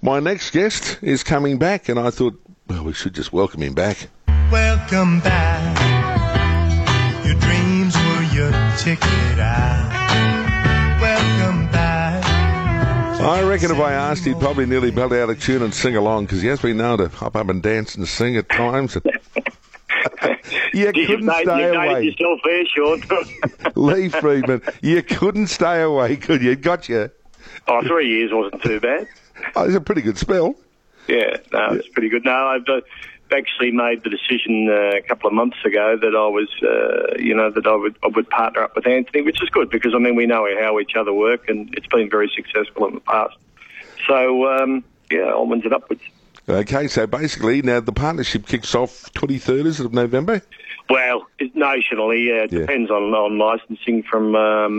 My next guest is coming back, and I thought, well, we should just welcome him back. Welcome back. Your dreams were your ticket out. Welcome back. I reckon if I asked, he'd probably nearly belt out a tune and sing along, because he has been known to hop up and dance and sing at times. You couldn't stay away. You've yourself there, Sean. Lee Friedman, you couldn't stay away, could you? Gotcha. Oh, 3 years wasn't too bad. Oh, it's a pretty good spell. Yeah, no, it's pretty good. No, I've actually made the decision a couple of months ago that I was, that I would partner up with Anthony, which is good because, I mean, we know how each other work and it's been very successful in the past. So, onwards and upwards. Okay, so basically now the partnership kicks off 23rd of November? Well, nationally, it depends on licensing from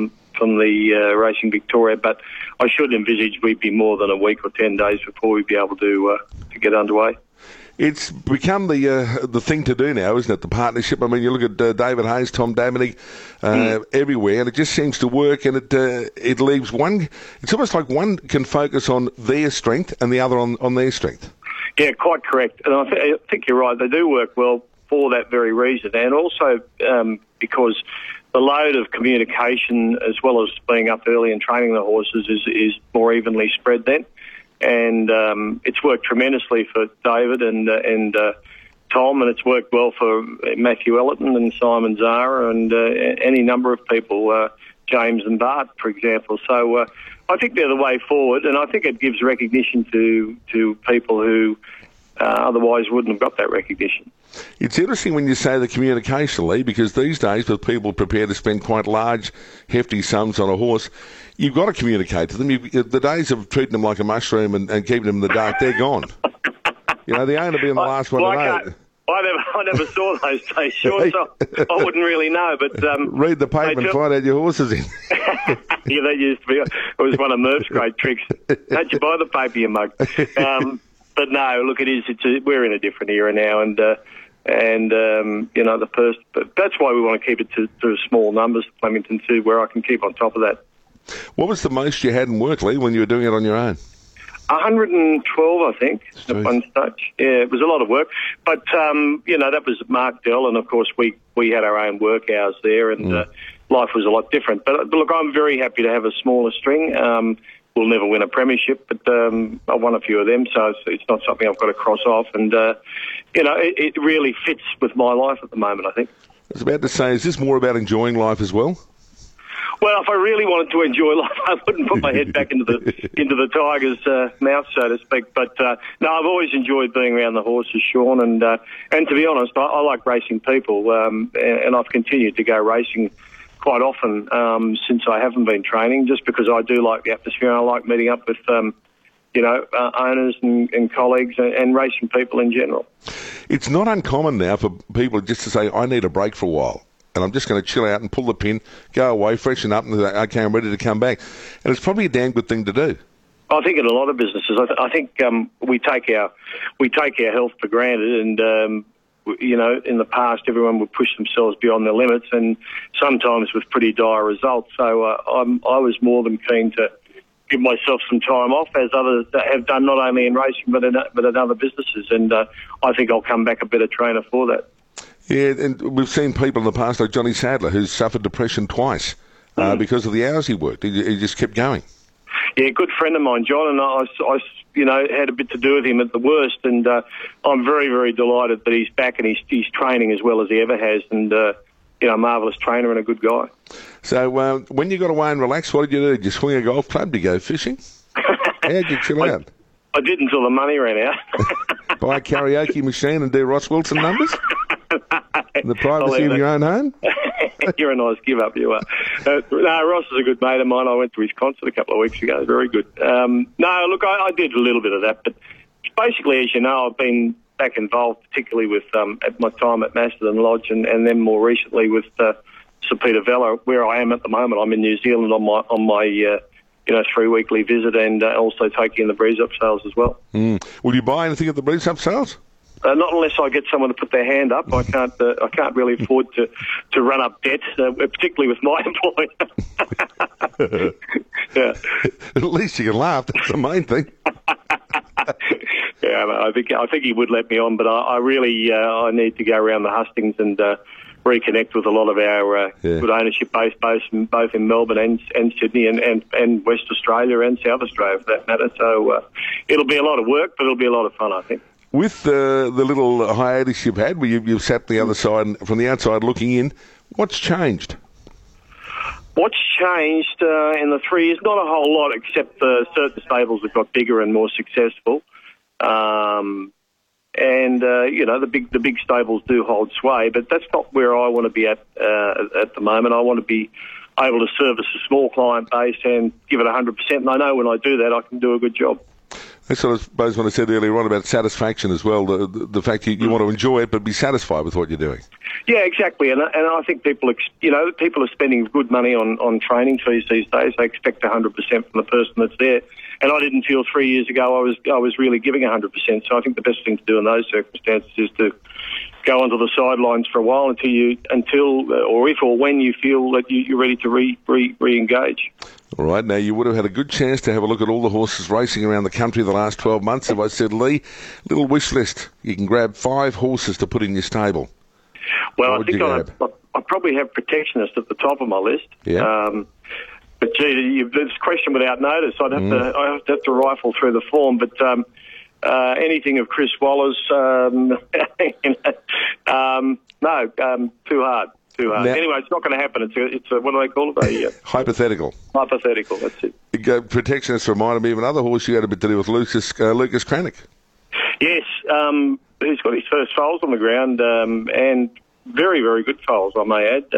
the Racing Victoria, but I should envisage we'd be more than a week or 10 days before we'd be able to get underway. It's become the thing to do now, isn't it, the partnership? I mean, you look at David Hayes, Tom Dominic, everywhere, and it just seems to work, and it leaves one... It's almost like one can focus on their strength and the other on their strength. Yeah, quite correct. And I think you're right. They do work well for that very reason, and also because the load of communication, as well as being up early and training the horses, is more evenly spread then. And it's worked tremendously for David and Tom, and it's worked well for Matthew Ellerton and Simon Zara and any number of people, James and Bart, for example. So I think they're the way forward, and I think it gives recognition to people who otherwise wouldn't have got that recognition. It's interesting when you say the communication, Lee, because these days with people prepared to spend quite large, hefty sums on a horse, you've got to communicate to them. The days of treating them like a mushroom and keeping them in the dark, they're gone. You know, the owner being the last one to know. I never saw those days, Sean, so I wouldn't really know. But read the paper and find out your horses in. Yeah, that used to be. It was one of Murph's great tricks. Don't you buy the paper, you mug? But no, look, we're in a different era now, and but that's why we want to keep it to small numbers, Flemington too, where I can keep on top of that. What was the most you had in work, Lee, when you were doing it on your own? 112, I think, at one stage. Yeah, it was a lot of work. But, that was Mark Dell, and, of course, we had our own work hours there, and life was a lot different. But, look, I'm very happy to have a smaller string. We'll never win a premiership, but I won a few of them, so it's not something I've got to cross off. And, it really fits with my life at the moment, I think. I was about to say, is this more about enjoying life as well? Well, if I really wanted to enjoy life, I wouldn't put my head back into the tiger's mouth, so to speak. But no, I've always enjoyed being around the horses, Sean. And to be honest, I like racing people, and I've continued to go racing quite often since I haven't been training, just because I do like the atmosphere. And I like meeting up with owners and colleagues and racing people in general. It's not uncommon now for people just to say, I need a break for a while. And I'm just going to chill out and pull the pin, go away, freshen up, and say, okay, I'm ready to come back. And it's probably a damn good thing to do. I think in a lot of businesses, I think we take our health for granted, and in the past, everyone would push themselves beyond their limits, and sometimes with pretty dire results. So I was more than keen to give myself some time off, as others have done, not only in racing but in other businesses. And I think I'll come back a better trainer for that. Yeah, and we've seen people in the past like Johnny Sadler, who's suffered depression twice because of the hours he worked. He just kept going. Yeah, good friend of mine, John, and I had a bit to do with him at the worst, and I'm very, very delighted that he's back and he's training as well as he ever has, and a marvellous trainer and a good guy. So when you got away and relaxed, what did you do? Did you swing a golf club? Did you go fishing? How did you chill out? I did until the money ran out. Buy a karaoke machine and do Ross Wilson numbers? In the privacy of your own home? You're a nice give-up, you are. No, Ross is a good mate of mine. I went to his concert a couple of weeks ago. Very good. No, look, I did a little bit of that, but basically, as you know, I've been back involved, particularly with at my time at Macedon Lodge, and then more recently with Sir Peter Vella, where I am at the moment. I'm in New Zealand on my 3-weekly visit, and also taking the breeze up sales as well. Will you buy anything at the breeze up sales? Not unless I get someone to put their hand up. I can't really afford to run up debt, particularly with my employer. Yeah. At least you can laugh. That's the main thing. Yeah, I think he would let me on, but I really I need to go around the hustings and reconnect with a lot of our good ownership base, both in Melbourne and Sydney and West Australia and South Australia for that matter. So it'll be a lot of work, but it'll be a lot of fun, I think. With the little hiatus you've had, where you've sat the other side and from the outside looking in, what's changed? What's changed in the 3 years? Not a whole lot, except certain stables have got bigger and more successful. The big stables do hold sway, but that's not where I want to be at the moment. I want to be able to service a small client base and give it 100%, and I know when I do that I can do a good job. That's what I suppose when I said earlier on about satisfaction as well, the fact you want to enjoy it but be satisfied with what you're doing. Yeah, exactly, and I think people are spending good money on training fees these days. They expect 100% from the person that's there, and I didn't feel 3 years ago I was really giving 100%. So I think the best thing to do in those circumstances is to go onto the sidelines for a while until or if or when you feel that you're ready to re-engage. All right, now you would have had a good chance to have a look at all the horses racing around the country the last 12 months. If I said, Lee, little wish list, you can grab 5 horses to put in your stable. Well, I think I probably have Protectionist at the top of my list. Yeah. But gee, this question without notice, I'd have to rifle through the form. But anything of Chris Waller's, no, too hard. Now, anyway, it's not going to happen. It's a what do they call it? Hypothetical. Hypothetical. That's it. Protectionist reminded me of another horse you had a bit to do with, Lucas Cranach. Yes, he's got his first foals on the ground, and very, very good foals, I may add.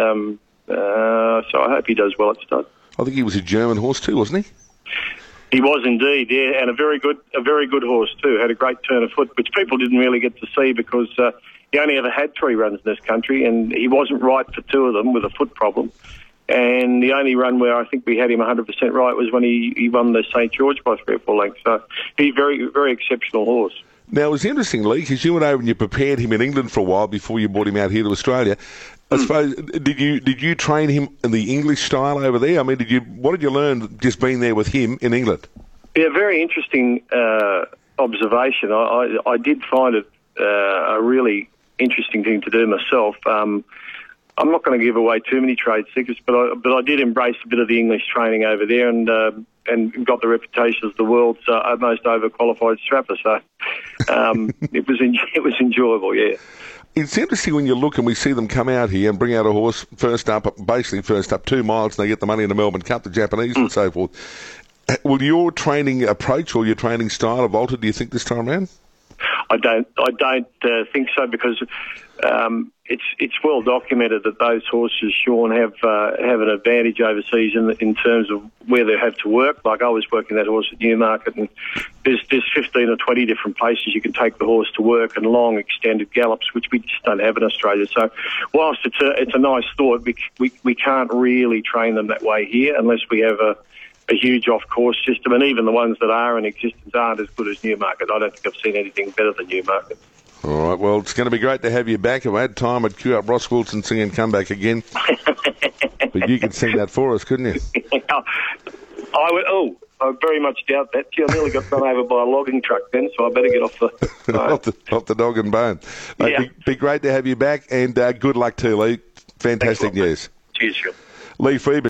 So I hope he does well at stud. I think he was a German horse too, wasn't he? He was indeed, yeah, and a very good horse too. Had a great turn of foot, which people didn't really get to see because he only ever had 3 runs in this country, and he wasn't right for 2 of them with a foot problem. And the only run where I think we had him 100% right was when he won the St. George by 3 or 4 lengths. So he's a very, very exceptional horse. Now, it was interesting, Lee, because you went over and you prepared him in England for a while before you brought him out here to Australia. I suppose, did you train him in the English style over there? I mean, what did you learn just being there with him in England? Yeah, very interesting observation. I did find it a really interesting thing to do myself. I'm not going to give away too many trade secrets, but I did embrace a bit of the English training over there and got the reputation as the world's most overqualified strapper. So it was enjoyable, yeah. It's interesting when you look and we see them come out here and bring out a horse first up 2 miles, and they get the money in the Melbourne Cup, the Japanese and so forth. Will your training approach or your training style have altered, do you think, this time around? I don't think so, because it's well documented that those horses, Sean, have an advantage overseas in terms of where they have to work. Like I was working that horse at Newmarket, and there's 15 or 20 different places you can take the horse to work, and long extended gallops, which we just don't have in Australia. So whilst it's a nice thought, we can't really train them that way here unless we have a huge off-course system, and even the ones that are in existence aren't as good as Newmarket. I don't think I've seen anything better than Newmarket. All right, well, it's going to be great to have you back. If I had time, I'd cue up Ross Wilson singing Come Back Again. But you could sing that for us, couldn't you? I very much doubt that. I nearly got run over by a logging truck then, so I better get off the... off the dog and bone. Yeah. It'd be great to have you back, and good luck too, Lee. Fantastic news. Cheers, Phil. Lee Freedman.